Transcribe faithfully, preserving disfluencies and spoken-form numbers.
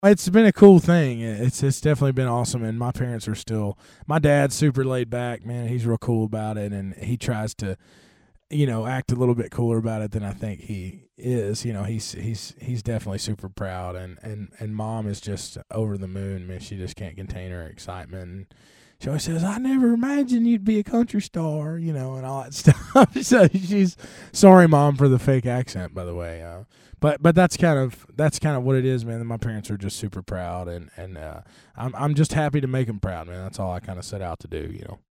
It's been a cool thing. It's it's definitely been awesome, and my parents are still. My dad's super laid back, man. He's real cool about it, and he tries to, you know, act a little bit cooler about it than I think he is. You know, he's he's he's definitely super proud, and and and mom is just over the moon, man. She just can't contain her excitement. She always says, "I never imagined you'd be a country star," you know, and all that stuff. So she's sorry, mom, for the fake accent, by the way. Uh, but but that's kind of that's kind of what it is, man. My parents are just super proud, and and uh, I'm I'm just happy to make them proud, man. That's all I kind of set out to do, you know.